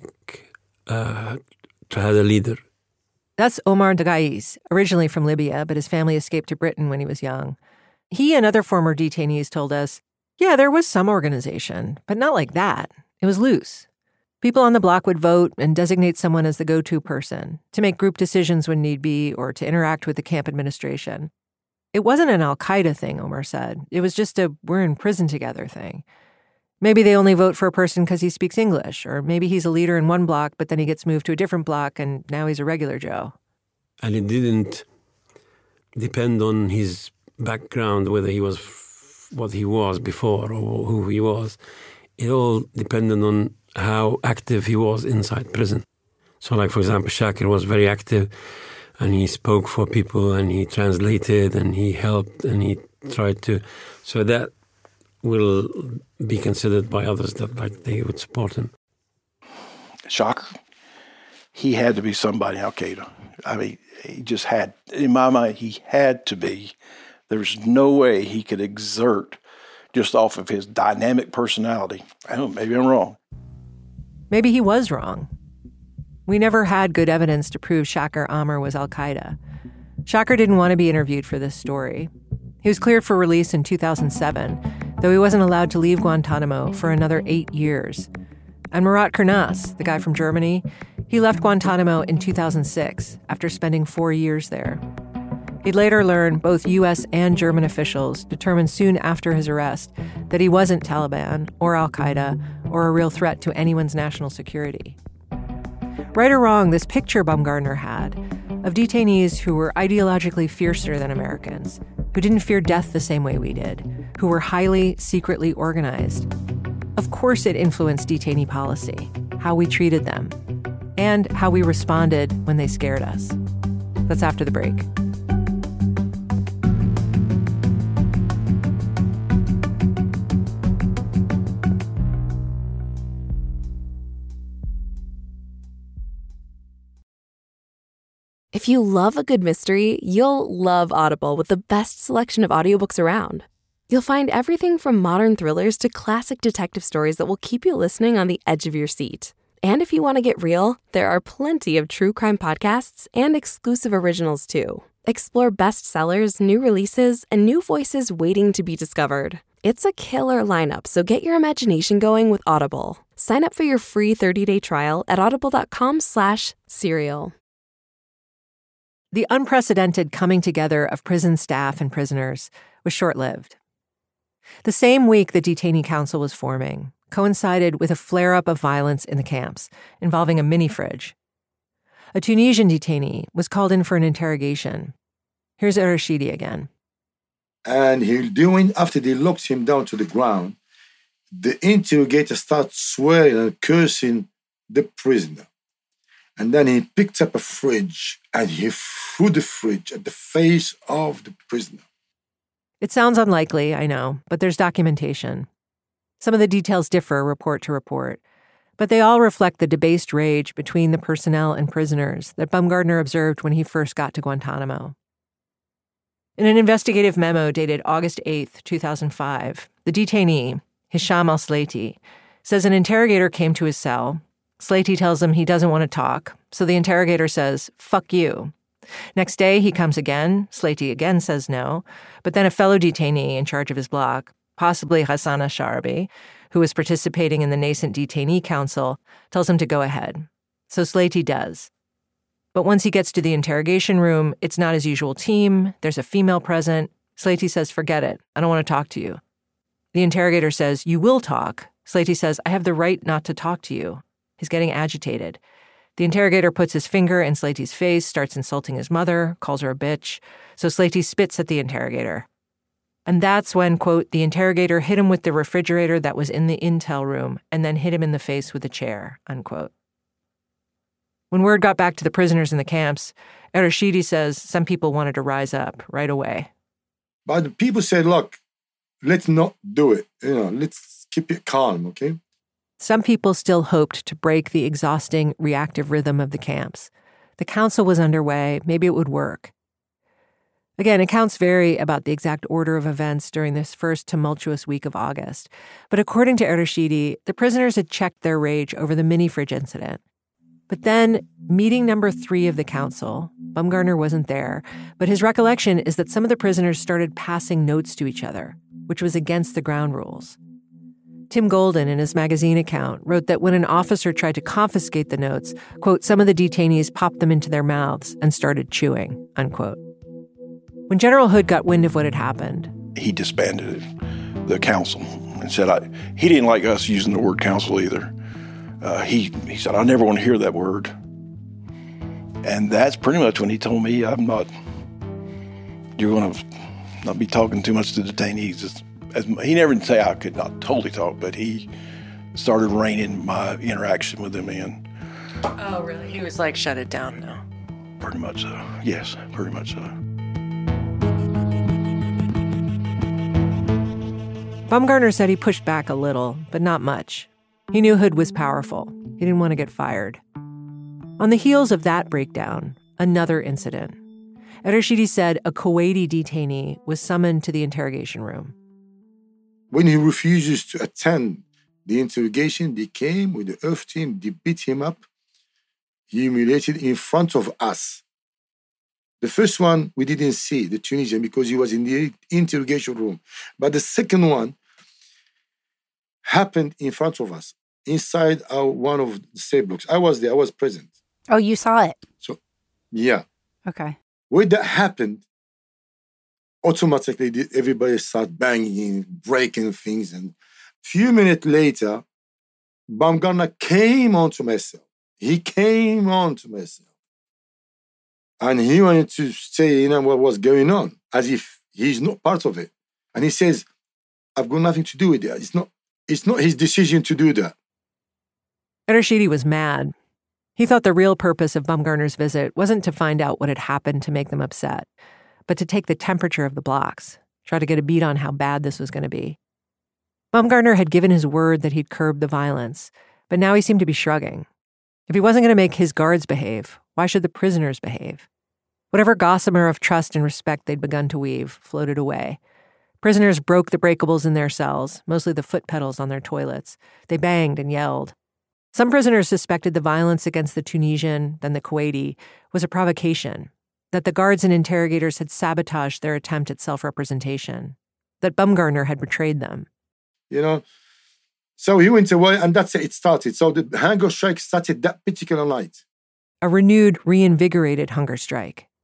uh, had a leader. That's Omar Dagais, originally from Libya, but his family escaped to Britain when he was young. He and other former detainees told us, yeah, there was some organization, but not like that. It was loose. People on the block would vote and designate someone as the go-to person, to make group decisions when need be, or to interact with the camp administration. It wasn't an al-Qaeda thing, Omar said. It was just a we're in prison together thing. Maybe they only vote for a person because he speaks English, or maybe he's a leader in one block, but then he gets moved to a different block, and now he's a regular Joe. And it didn't depend on his background, whether he was f- what he was before or who he was. It all depended on how active he was inside prison. So like, for example, Shakir was very active and he spoke for people and he translated and he helped and he tried to. So that will be considered by others that like they would support him. Shocker, he had to be somebody Al-Qaeda. I mean, he just had, in my mind, he had to be. There's no way he could exert just off of his dynamic personality. I don't know, maybe I'm wrong. Maybe he was wrong. We never had good evidence to prove Shakir Amr was al-Qaeda. Shakir didn't want to be interviewed for this story. He was cleared for release in two thousand seven, though he wasn't allowed to leave Guantanamo for another eight years. And Murat Kurnas, the guy from Germany, he left Guantanamo in two thousand six after spending four years there. He'd later learn both U S and German officials determined soon after his arrest that he wasn't Taliban or al-Qaeda or a real threat to anyone's national security. Right or wrong, this picture Baumgartner had of detainees who were ideologically fiercer than Americans, who didn't fear death the same way we did, who were highly, secretly organized. Of course it influenced detainee policy, how we treated them, and how we responded when they scared us. That's after the break. If you love a good mystery, you'll love Audible with the best selection of audiobooks around. You'll find everything from modern thrillers to classic detective stories that will keep you listening on the edge of your seat. And if you want to get real, there are plenty of true crime podcasts and exclusive originals too. Explore bestsellers, new releases, and new voices waiting to be discovered. It's a killer lineup, so get your imagination going with Audible. Sign up for your free thirty-day trial at audible.com slash serial. the unprecedented coming together of prison staff and prisoners was short-lived. The same week the detainee council was forming coincided with a flare-up of violence in the camps involving a mini-fridge. A Tunisian detainee was called in for an interrogation. Here's El-Rashidi again. And he's doing, after they locked him down to the ground, the interrogator starts swearing and cursing the prisoner. And then he picked up a fridge and he threw the fridge at the face of the prisoner. It sounds unlikely, I know, but there's documentation. Some of the details differ report to report, but they all reflect the debased rage between the personnel and prisoners that Bumgardner observed when he first got to Guantanamo. In an investigative memo dated August eighth, two thousand five, the detainee, Hisham al-Slaty, says an interrogator came to his cell. Slaty tells him he doesn't want to talk, so the interrogator says, "Fuck you." Next day, he comes again. Slaty again says no, but then a fellow detainee in charge of his block, possibly Hassan al-Sharabi, who was participating in the nascent detainee council, tells him to go ahead. So Slaty does. But once he gets to the interrogation room, it's not his usual team. There's a female present. Slaty says, "Forget it. I don't want to talk to you." The interrogator says, "You will talk." Slaty says, "I have the right not to talk to you." He's getting agitated. The interrogator puts his finger in Slaty's face, starts insulting his mother, calls her a bitch. So Slaty spits at the interrogator. And that's when, quote, the interrogator hit him with the refrigerator that was in the intel room and then hit him in the face with a chair, unquote. When word got back to the prisoners in the camps, El-Rashidi says some people wanted to rise up right away. But the people said, look, let's not do it. You know, let's keep it calm, okay? Some people still hoped to break the exhausting, reactive rhythm of the camps. The council was underway. Maybe it would work. Again, accounts vary about the exact order of events during this first tumultuous week of August. But according to El-Rashidi, the prisoners had checked their rage over the mini-fridge incident. But then, meeting number three of the council, Bumgardner wasn't there, but his recollection is that some of the prisoners started passing notes to each other, which was against the ground rules. Tim Golden, in his magazine account, wrote that when an officer tried to confiscate the notes, quote, some of the detainees popped them into their mouths and started chewing, unquote. When General Hood got wind of what had happened, he disbanded the council and said I, he didn't like us using the word council either. Uh, he, he said, I never want to hear that word. And that's pretty much when he told me, I'm not, you're going to not be talking too much to detainees. As, as, he never did say I could not totally talk, but he started reining my interaction with them in. Oh, really? He was like, shut it down now. Pretty much so. Yes, pretty much so. Bumgardner said he pushed back a little, but not much. He knew Hood was powerful. He didn't want to get fired. On the heels of that breakdown, another incident. El-Rashidi said a Kuwaiti detainee was summoned to the interrogation room. When he refuses to attend the interrogation, they came with the earth team, they beat him up, humiliated in front of us. The first one, we didn't see, the Tunisian, because he was in the interrogation room. But the second one happened in front of us, inside our, one of the cell blocks. I was there, I was present. Oh, you saw it? So, yeah. Okay. When that happened, automatically everybody started banging, breaking things. And a few minutes later, Bumgardner came onto my cell. He came onto my cell. And he wanted to say, you know, what was going on, as if he's not part of it. And he says, I've got nothing to do with that. It's not, it's not his decision to do that. El-Rashidi was mad. He thought the real purpose of Bumgardner's visit wasn't to find out what had happened to make them upset, but to take the temperature of the blocks, try to get a beat on how bad this was going to be. Bumgardner had given his word that he'd curb the violence, but now he seemed to be shrugging. If he wasn't going to make his guards behave, why should the prisoners behave? Whatever gossamer of trust and respect they'd begun to weave floated away. Prisoners broke the breakables in their cells, mostly the foot pedals on their toilets. They banged and yelled. Some prisoners suspected the violence against the Tunisian, then the Kuwaiti, was a provocation, that the guards and interrogators had sabotaged their attempt at self-representation, that Bumgardner had betrayed them. You know, so he went away, and that's it, it started. So the hunger strike started that particular night. A renewed, reinvigorated hunger strike.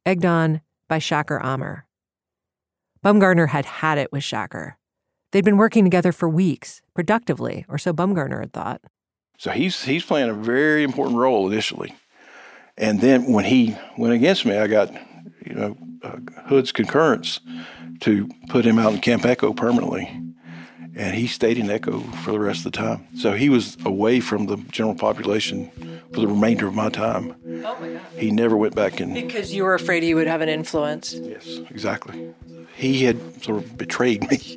egged on by Shaker Amr. Bumgarner had had it with Shaker. They'd been working together for weeks, productively, or so Bumgarner had thought. So he's he's playing a very important role initially. And then when he went against me, I got, you know, uh, Hood's concurrence to put him out in Camp Echo permanently. And he stayed in Echo for the rest of the time. So he was away from the general population for the remainder of my time. Oh, my God. He never went back in. Because you were afraid he would have an influence. Yes, exactly. He had sort of betrayed me.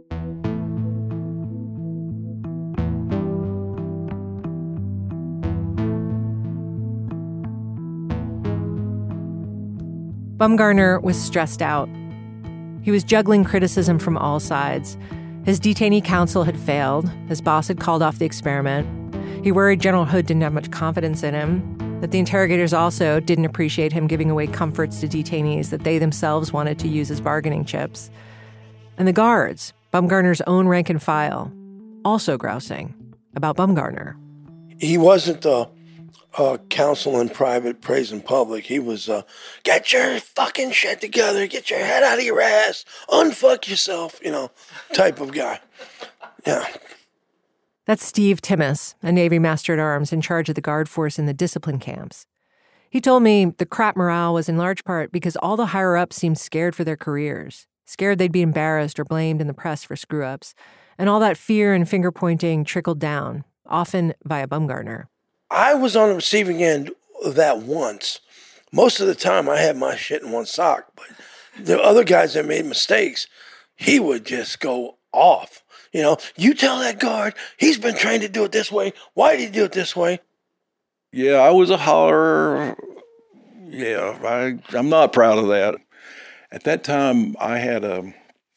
Bumgarner was stressed out. He was juggling criticism from all sides. His detainee counsel had failed. His boss had called off the experiment. He worried General Hood didn't have much confidence in him, that the interrogators also didn't appreciate him giving away comforts to detainees that they themselves wanted to use as bargaining chips. And the guards, Bumgarner's own rank and file, also grousing about Bumgarner. He wasn't a, a counsel in private, praise in public. He was a, get your fucking shit together, get your head out of your ass, unfuck yourself, you know, type of guy. Yeah. That's Steve Timmis, a Navy Master at Arms in charge of the guard force in the discipline camps. He told me the crap morale was in large part because all the higher-ups seemed scared for their careers, scared they'd be embarrassed or blamed in the press for screw-ups, and all that fear and finger-pointing trickled down, often via Bumgarner. I was on the receiving end of that once. Most of the time I had my shit in one sock, but the other guys that made mistakes, he would just go off. You know, you tell that guard, he's been trained to do it this way. Why did he do it this way? Yeah, I was a hollerer. Yeah, I, I'm not proud of that. At that time, I had a,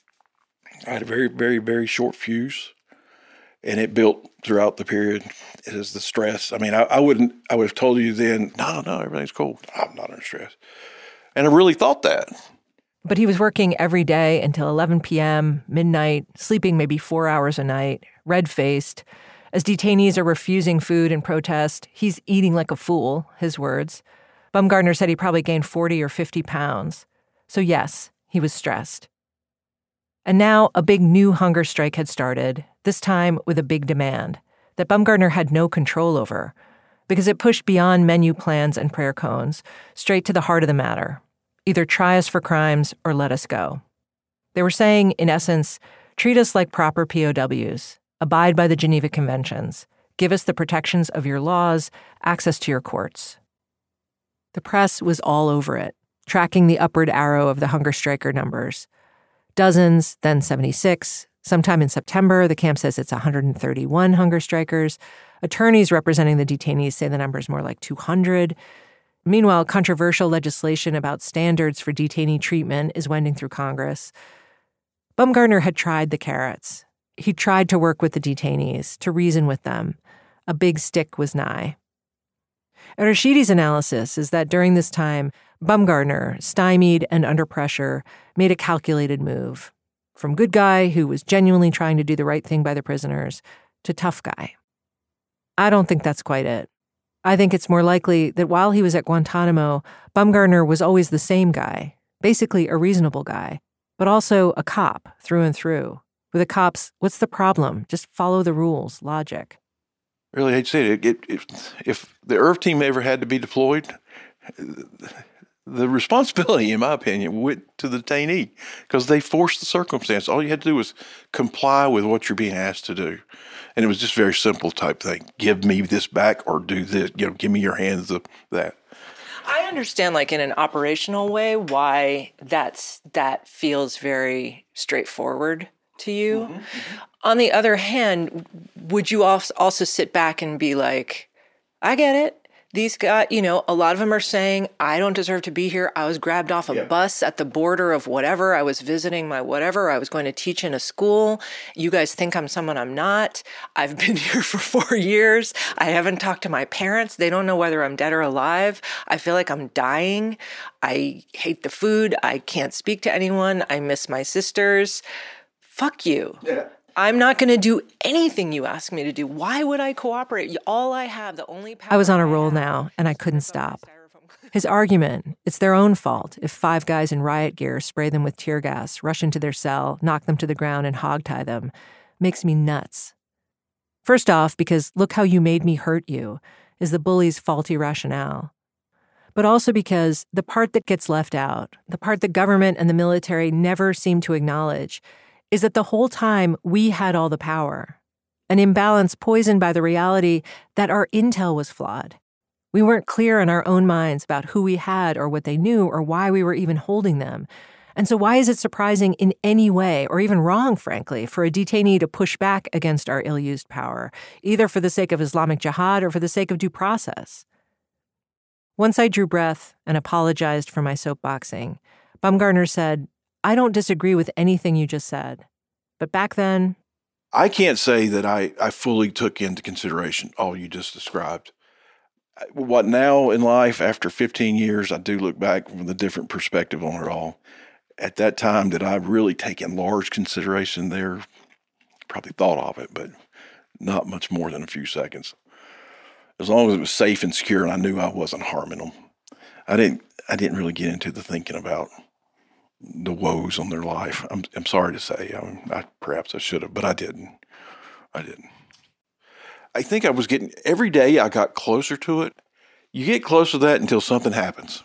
I had a very, very, very short fuse, and it built throughout the period as the stress. I mean, I, I wouldn't, I would have told you then, no, no, everything's cool. I'm not under stress. And I really thought that. But he was working every day until eleven p.m., midnight, sleeping maybe four hours a night, red-faced. As detainees are refusing food in protest, he's eating like a fool, his words. Bumgarner said he probably gained forty or fifty pounds. So yes, he was stressed. And now a big new hunger strike had started, this time with a big demand that Bumgarner had no control over, because it pushed beyond menu plans and prayer cones, straight to the heart of the matter. Either try us for crimes or let us go. They were saying, in essence, treat us like proper P O Ws, abide by the Geneva Conventions, give us the protections of your laws, access to your courts. The press was all over it, tracking the upward arrow of the hunger striker numbers. Dozens, then seventy-six. Sometime in September, the camp says it's one hundred thirty-one hunger strikers. Attorneys representing the detainees say the number's more like two hundred. Meanwhile, controversial legislation about standards for detainee treatment is wending through Congress. Bumgarner had tried the carrots. He tried to work with the detainees, to reason with them. A big stick was nigh. Rashidi's analysis is that during this time, Bumgarner, stymied and under pressure, made a calculated move. From good guy who was genuinely trying to do the right thing by the prisoners, to tough guy. I don't think that's quite it. I think it's more likely that while he was at Guantanamo, Bumgarner was always the same guy, basically a reasonable guy, but also a cop through and through. With the cops, what's the problem? Just follow the rules, logic. Really hate to say it, it, it if the I R F team ever had to be deployed, the responsibility, in my opinion, went to the detainee because they forced the circumstance. All you had to do was comply with what you're being asked to do. And it was just very simple type thing. Give me this back or do this. You know, give me your hands of that. I understand, like, in an operational way, why that's that feels very straightforward to you. Mm-hmm, mm-hmm. On the other hand, would you also sit back and be like, I get it. These guys, you know, a lot of them are saying, I don't deserve to be here. I was grabbed off a yeah. bus at the border of whatever. I was visiting my whatever. I was going to teach in a school. You guys think I'm someone I'm not. I've been here for four years. I haven't talked to my parents. They don't know whether I'm dead or alive. I feel like I'm dying. I hate the food. I can't speak to anyone. I miss my sisters. Fuck you. Yeah. I'm not going to do anything you ask me to do. Why would I cooperate? All I have, the only power I was on a roll now, and I couldn't stop. His argument, it's their own fault if five guys in riot gear spray them with tear gas, rush into their cell, knock them to the ground, and hogtie them, makes me nuts. First off, because look how you made me hurt you, is the bully's faulty rationale. But also because the part that gets left out, the part the government and the military never seem to acknowledge, is that the whole time we had all the power. An imbalance poisoned by the reality that our intel was flawed. We weren't clear in our own minds about who we had or what they knew or why we were even holding them. And so why is it surprising in any way, or even wrong, frankly, for a detainee to push back against our ill-used power, either for the sake of Islamic Jihad or for the sake of due process? Once I drew breath and apologized for my soapboxing, Bumgarner said, I don't disagree with anything you just said. But back then... I can't say that I, I fully took into consideration all you just described. What now in life, after fifteen years, I do look back with a different perspective on it all. At that time, did I really take in large consideration there? Probably thought of it, but not much more than a few seconds. As long as it was safe and secure and I knew I wasn't harming them. I didn't I didn't really get into the thinking about the woes on their life. I'm I'm sorry to say. I, I perhaps I should have, but I didn't. I didn't. I think I was getting, every day I got closer to it. You get close to that until something happens.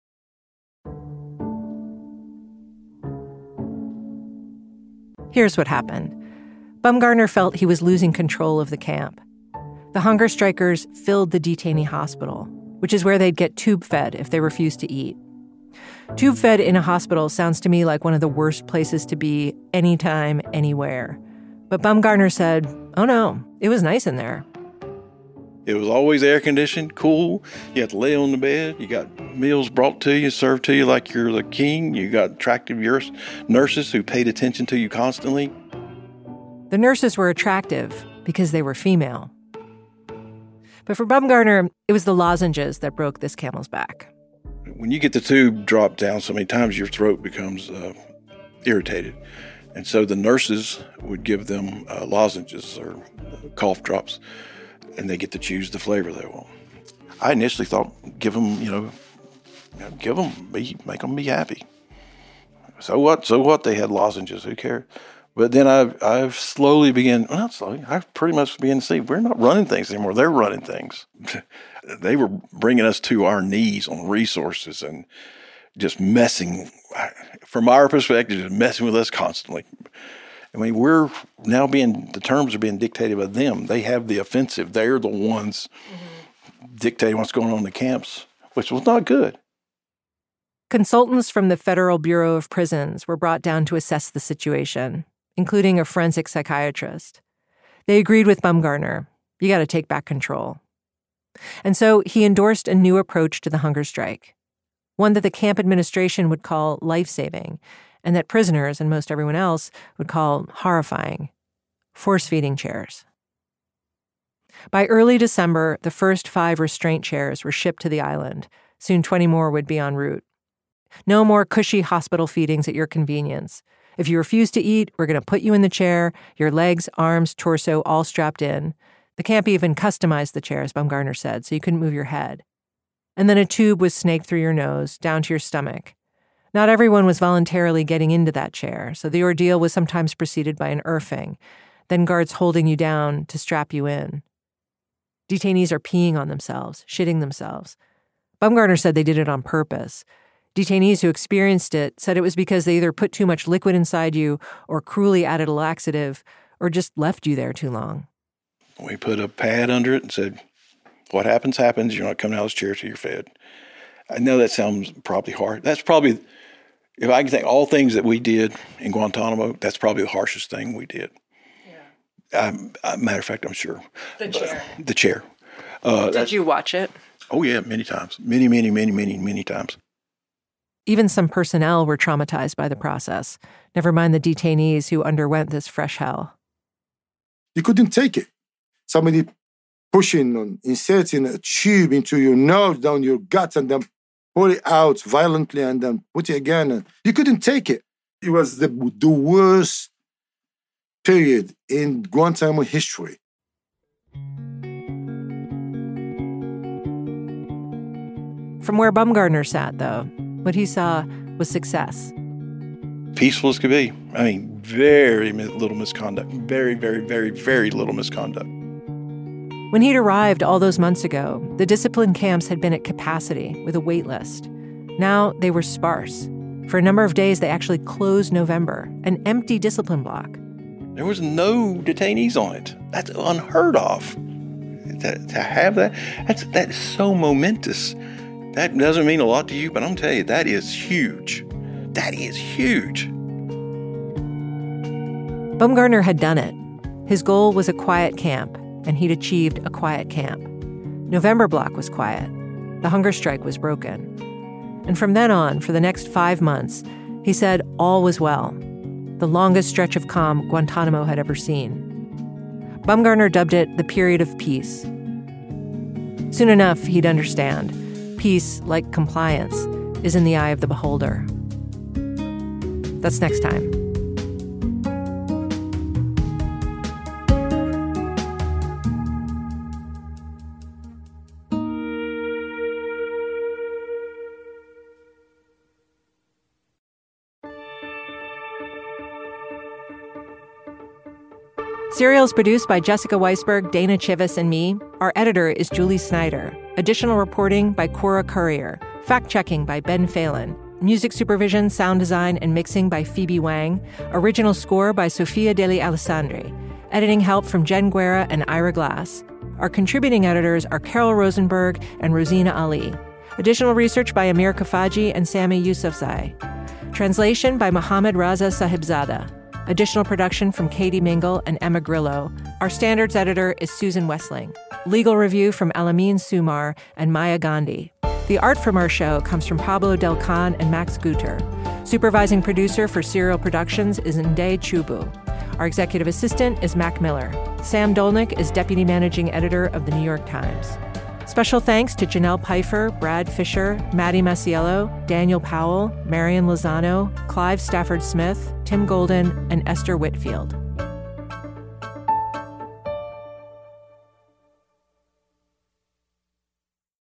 Here's what happened. Bumgarner felt he was losing control of the camp. The hunger strikers filled the detainee hospital, which is where they'd get tube-fed if they refused to eat. Tube-fed in a hospital sounds to me like one of the worst places to be anytime, anywhere. But Bumgarner said, oh no, it was nice in there. It was always air-conditioned, cool. You had to lay on the bed. You got meals brought to you, served to you like you're the king. You got attractive nurses who paid attention to you constantly. The nurses were attractive because they were female. But for Bumgarner, it was the lozenges that broke this camel's back. When you get the tube dropped down so many times, your throat becomes uh, irritated. And so the nurses would give them uh, lozenges or uh, cough drops, and they get to choose the flavor they want. I initially thought, give them, you know, give them, be, make them be happy. So what? So what? They had lozenges. Who cares? But then I've, I've slowly began, well, not slowly, I've pretty much began to see we're not running things anymore. They're running things. They were bringing us to our knees on resources and just messing, from our perspective, just messing with us constantly. I mean, we're now being, the terms are being dictated by them. They have the offensive. They're the ones mm-hmm. dictating what's going on in the camps, which was not good. Consultants from the Federal Bureau of Prisons were brought down to assess the situation, including a forensic psychiatrist. They agreed with Bumgarner. You got to take back control. And so he endorsed a new approach to the hunger strike, one that the camp administration would call life-saving, and that prisoners and most everyone else would call horrifying: force-feeding chairs. By early December, the first five restraint chairs were shipped to the island. Soon twenty more would be en route. No more cushy hospital feedings at your convenience. If you refuse to eat, we're going to put you in the chair, your legs, arms, torso all strapped in. The camp even customized the chairs, Bumgarner said, so you couldn't move your head. And then a tube was snaked through your nose, down to your stomach. Not everyone was voluntarily getting into that chair, so the ordeal was sometimes preceded by an earfing, then guards holding you down to strap you in. Detainees are peeing on themselves, shitting themselves. Bumgarner said they did it on purpose. Detainees who experienced it said it was because they either put too much liquid inside you or cruelly added a laxative or just left you there too long. We put a pad under it and said, what happens, happens. You're not coming out of this chair till you're fed. I know that sounds probably hard. That's probably, if I can think all things that we did in Guantanamo, that's probably the harshest thing we did. Yeah. Um, matter of fact, I'm sure. The chair. Uh, the chair. Uh, did you watch it? Oh, yeah, many times. Many, many, many, many, many times. Even some personnel were traumatized by the process, never mind the detainees who underwent this fresh hell. You couldn't take it. Somebody pushing and inserting a tube into your nose, down your guts, and then pull it out violently and then put it again. And you couldn't take it. It was the, the worst period in Guantanamo history. From where Bumgarner sat, though, what he saw was success. Peaceful as could be. I mean, very little misconduct. Very, very, very, very little misconduct. When he'd arrived all those months ago, the discipline camps had been at capacity with a wait list. Now they were sparse. For a number of days, they actually closed November, an empty discipline block. There was no detainees on it. That's unheard of. To, to have that, that's, that's so momentous. That doesn't mean a lot to you, but I'm telling you, that is huge. That is huge. Bumgarner had done it. His goal was a quiet camp, and he'd achieved a quiet camp. November block was quiet. The hunger strike was broken. And from then on, for the next five months, he said all was well. The longest stretch of calm Guantanamo had ever seen. Bumgarner dubbed it the period of peace. Soon enough, he'd understand. Peace, like compliance, is in the eye of the beholder. That's next time. Serial is produced by Jessica Weisberg, Dana Chivvis, and me. Our editor is Julie Snyder. Additional reporting by Cora Courier. Fact-checking by Ben Phelan. Music supervision, sound design, and mixing by Phoebe Wang. Original score by Sofia Deli Alessandri. Editing help from Jen Guerra and Ira Glass. Our contributing editors are Carol Rosenberg and Rosina Ali. Additional research by Amir Kafaji and Sami Yousafzai. Translation by Mohammad Raza Sahibzada. Additional production from Katie Mingle and Emma Grillo. Our standards editor is Susan Wessling. Legal review from Alameen Sumar and Maya Gandhi. The art from our show comes from Pablo Del Can and Max Guter. Supervising producer for Serial Productions is Nde Chubu. Our executive assistant is Mac Miller. Sam Dolnick is deputy managing editor of The New York Times. Special thanks to Janelle Pfeiffer, Brad Fisher, Maddie Masiello, Daniel Powell, Marion Lozano, Clive Stafford Smith, Tim Golden, and Esther Whitfield.